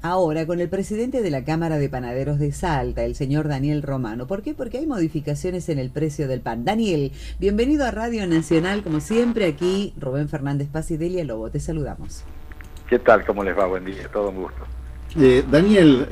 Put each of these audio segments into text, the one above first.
ahora con el presidente de la Cámara de Panaderos de Salta, el señor Daniel Romano. ¿Por qué? Porque hay modificaciones en el precio del pan. Daniel, bienvenido a Radio Nacional, como siempre, aquí Rubén Fernández Paz y Delia Lobo, te saludamos. ¿Qué tal? ¿Cómo les va? Buen día, todo un gusto. Daniel,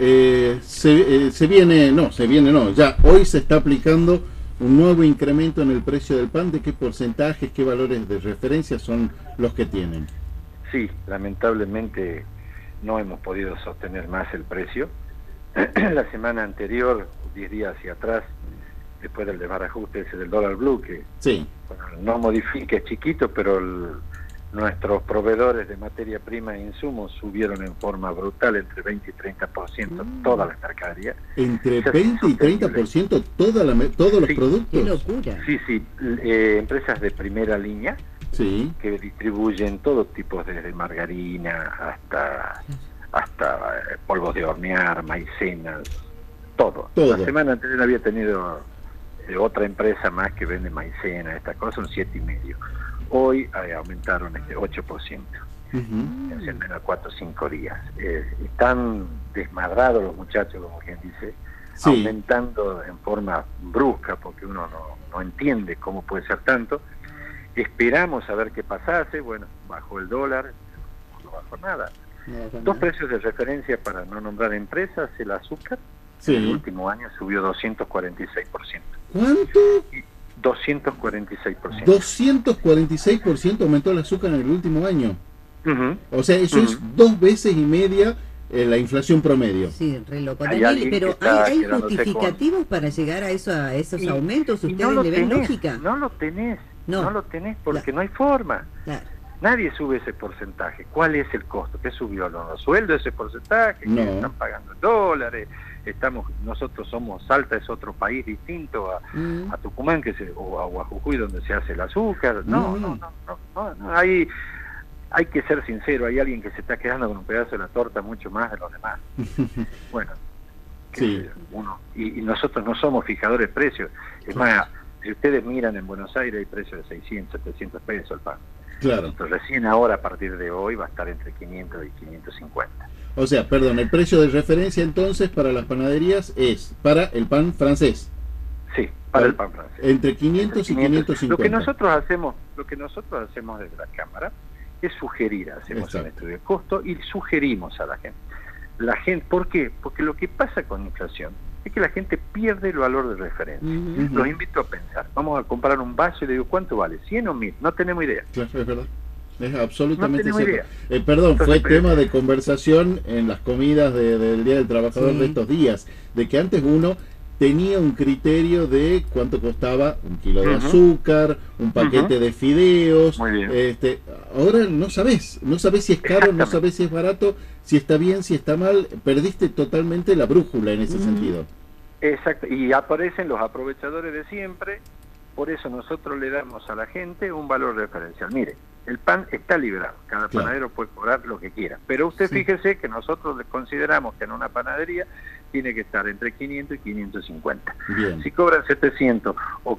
ya hoy se está aplicando un nuevo incremento en el precio del pan. ¿De qué porcentajes, qué valores de referencia son los que tienen? Sí, lamentablemente no hemos podido sostener más el precio. La semana anterior, 10 días hacia atrás, después del desbarajuste ese del dólar blue, que sí, bueno, no modifica, es chiquito, pero nuestros proveedores de materia prima e insumos subieron en forma brutal entre 20 y 30% toda la mercadería. ¿Entre 20 y 30% todos los productos? ¡Qué locura! Sí, empresas de primera línea, sí, que distribuyen todo tipo, desde margarina hasta polvos de hornear, maicenas, todo. La semana anterior había tenido otra empresa más que vende maicena, estas cosas, un 7,5%. Hoy aumentaron 8%, en menos de 4 o 5 días. Están desmadrados los muchachos, como quien dice, sí, aumentando en forma brusca, porque uno no entiende cómo puede ser tanto. Esperamos a ver qué pasase. Bueno, bajó el dólar, no bajó nada. Dos precios de referencia para no nombrar empresas: el azúcar, sí, en el último año subió 246%. ¿Cuánto? 246%. 246% aumentó el azúcar en el último año. O sea, eso es 2 veces y media la inflación promedio. Sí, re loco. Daniel, pero ¿hay justificativos para llegar a esos aumentos? ¿Ustedes le ven lógica? No lo tenés porque no hay forma. Claro. Nadie sube ese porcentaje. ¿Cuál es el costo? ¿Qué subió? ¿Los sueldos ese porcentaje? No. ¿Qué están pagando en dólares? Nosotros somos, Salta es otro país distinto a Tucumán o a Jujuy, donde se hace el azúcar. No. Hay que ser sincero, hay alguien que se está quedando con un pedazo de la torta mucho más de los demás. Bueno, sí, y nosotros no somos fijadores de precios. Es más, si ustedes miran en Buenos Aires hay precios de 600, 700 pesos el pan. Claro. Entonces, recién ahora, a partir de hoy, va a estar entre 500 y 550. O sea, perdón, el precio de referencia entonces para las panaderías es para el pan francés. Sí, para el pan francés. Entre 500 y 550. Lo que nosotros hacemos desde la Cámara es sugerir, hacemos un estudio de costo y sugerimos a la gente. ¿Por qué? Porque lo que pasa con inflación es que la gente pierde el valor de referencia. Los invito a pensar. Vamos a comprar un vaso y le digo, ¿cuánto vale? ¿100 o 1000? No tenemos idea. Claro, es verdad. Es absolutamente no cierto. Perdón, entonces, fue tema de conversación en las comidas del Día del Trabajador de estos días, de que antes uno tenía un criterio de cuánto costaba un kilo de azúcar, un paquete de fideos. Muy bien. Ahora no sabés si es caro, no sabés si es barato, si está bien, si está mal. Perdiste totalmente la brújula en ese sentido. Exacto, y aparecen los aprovechadores de siempre. Por eso nosotros le damos a la gente un valor referencial. Mire, el pan está liberado, cada panadero puede cobrar lo que quiera, pero usted fíjese que nosotros le consideramos que en una panadería tiene que estar entre 500 y 550. Bien. Si cobran 700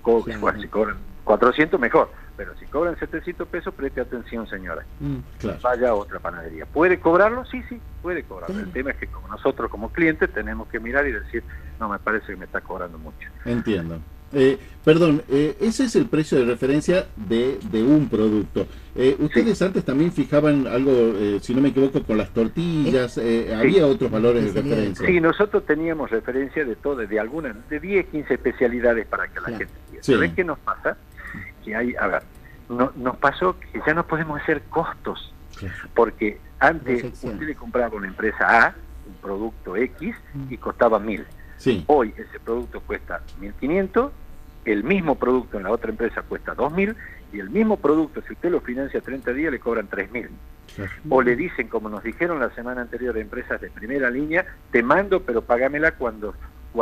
si cobran 400, mejor, pero si cobran 700 pesos, preste atención, señora. Vaya a otra panadería. ¿Puede cobrarlo? Sí, puede cobrarlo. El tema es que como nosotros como clientes tenemos que mirar y decir, no, me parece que me está cobrando mucho. Entiendo. Perdón, ese es el precio de referencia de un producto. Ustedes antes también fijaban algo, si no me equivoco, con las tortillas, había otros valores de referencia. Sí, nosotros teníamos referencia de todo, de 10, 15 especialidades para que la gente entienda. ¿Saben qué nos pasa? Que nos pasó que ya no podemos hacer costos, porque antes usted le compraba a una empresa A un producto X y costaba 1000. Hoy ese producto cuesta 1500, el mismo producto en la otra empresa cuesta 2000 y el mismo producto, si usted lo financia 30 días, le cobran 3000. O le dicen, como nos dijeron la semana anterior, empresas de primera línea, te mando, pero págamela cuando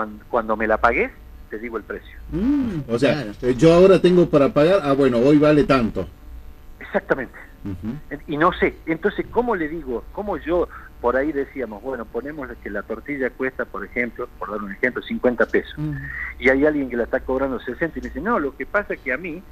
me la pagues, te digo el precio. O sea, yo ahora tengo para pagar, hoy vale tanto. Exactamente. Y no sé, entonces, ¿cómo le digo? ¿Cómo yo, por ahí decíamos, bueno, ponemos que la tortilla cuesta, por ejemplo, por dar un ejemplo, 50 pesos, y hay alguien que la está cobrando 60 y me dice, no, lo que pasa es que a mí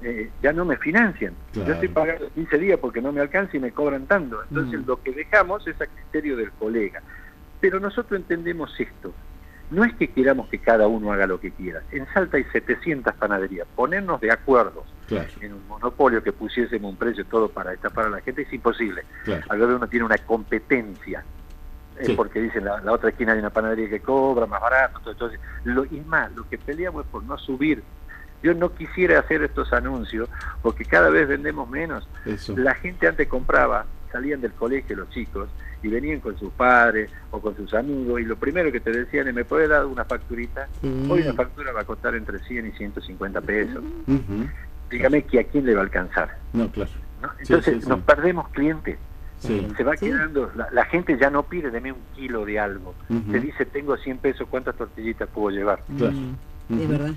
ya no me financian, yo estoy pagando 15 días porque no me alcanza y me cobran tanto, entonces lo que dejamos es a criterio del colega. Pero nosotros entendemos esto. No es que queramos que cada uno haga lo que quiera. En Salta hay 700 panaderías. Ponernos de acuerdo en un monopolio que pusiésemos un precio todo para estafar a la gente es imposible. A ver, uno tiene una competencia. Porque dicen, la otra esquina hay una panadería que cobra más barato. Entonces, y más, lo que peleamos es por no subir. Yo no quisiera hacer estos anuncios porque cada vez vendemos menos. La gente antes compraba, salían del colegio los chicos y venían con sus padres o con sus amigos y lo primero que te decían es, ¿me puedes dar una facturita? Hoy una factura va a costar entre 100 y 150 pesos. Dígame que a quién le va a alcanzar. ¿No? Entonces nos perdemos clientes. Se va quedando, la gente ya no pide, deme un kilo de algo. Te dice, tengo 100 pesos, ¿cuántas tortillitas puedo llevar? Es verdad.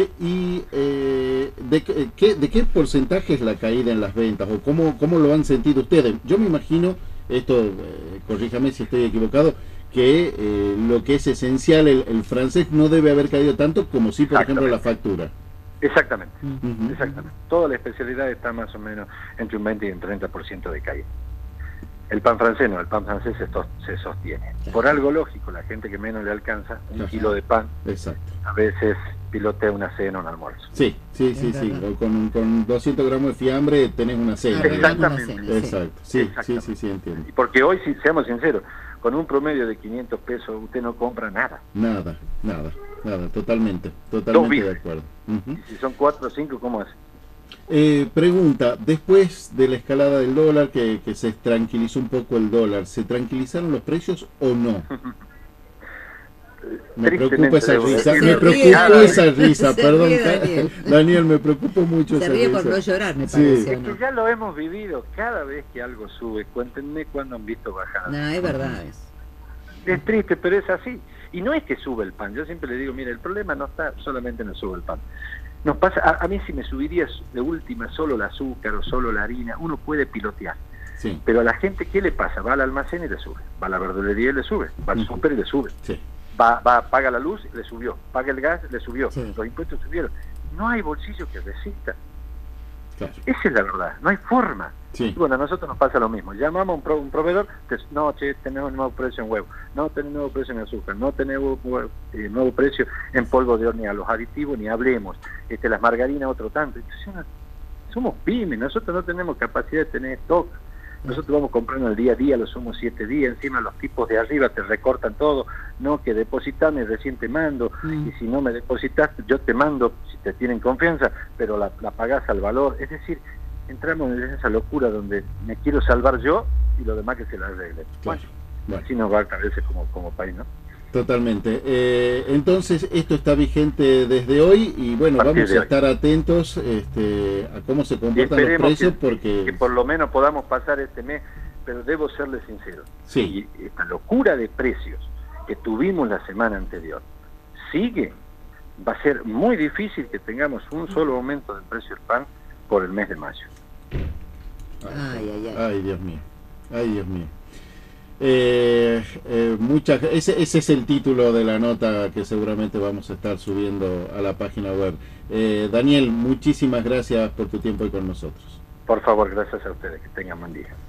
¿De qué porcentaje es la caída en las ventas o cómo lo han sentido ustedes? Yo me imagino, esto, corríjame si estoy equivocado, que lo que es esencial, el francés no debe haber caído tanto como si, por ejemplo, la factura. Exactamente, exactamente. Toda la especialidad está más o menos entre un 20 y un 30% de caída. El pan francés no, el pan francés se sostiene. Por algo lógico, la gente que menos le alcanza, un kilo de pan, a veces pilotea una cena o un almuerzo. Sí. Con 200 gramos de fiambre tenés una cena. Exactamente. Exacto. Sí, entiendo. Y porque hoy, si seamos sinceros, con un promedio de 500 pesos usted no compra nada. Nada, totalmente de acuerdo. Y si son 4 o 5, ¿cómo hace? Pregunta, después de la escalada del dólar, que se tranquilizó un poco el dólar, ¿se tranquilizaron los precios o no? Me preocupa esa risa, perdón, Daniel, me preocupa mucho esa risa. Se ríe por no llorar, me parece. Es que ya lo hemos vivido, cada vez que algo sube, cuéntenme cuándo han visto bajar. No, es verdad. Es triste, pero es así. Y no es que sube el pan, yo siempre le digo, mira, el problema no está solamente en el sube el pan. Nos pasa, a mí si me subiría de última solo el azúcar o solo la harina, uno puede pilotear. Pero a la gente, ¿qué le pasa? Va al almacén y le sube, va a la verdulería y le sube, va al súper y le sube, paga la luz, le subió, paga el gas, le subió, los impuestos subieron. No hay bolsillo que resista. Esa es la verdad, no hay forma. Bueno, a nosotros nos pasa lo mismo. Llamamos a un proveedor, no, tenemos un nuevo precio en huevo, no tenemos nuevo precio en azúcar, no tenemos nuevo precio en polvo de hornear, los aditivos ni hablemos, las margarinas otro tanto. Entonces, somos pymes, nosotros no tenemos capacidad de tener stock. Nosotros vamos comprando el día a día, lo somos 7 días, encima los tipos de arriba te recortan todo, no, que depositame, recién te mando, y si no me depositas, yo te mando, si te tienen confianza, pero la pagás al valor. Es decir, entramos en esa locura donde me quiero salvar yo y lo demás que se la arregle. Bueno, así nos va a veces como país, ¿no? Totalmente. Entonces, esto está vigente desde hoy y bueno, vamos a estar atentos a cómo se comportan los precios que por lo menos podamos pasar este mes, pero debo serle sincero. Y esta locura de precios que tuvimos la semana anterior sigue, va a ser muy difícil que tengamos un solo aumento del precio del pan por el mes de mayo. Ay, Dios mío. Ese es el título de la nota que seguramente vamos a estar subiendo a la página web. Daniel, muchísimas gracias por tu tiempo y con nosotros. Por favor, gracias a ustedes, que tengan buen día.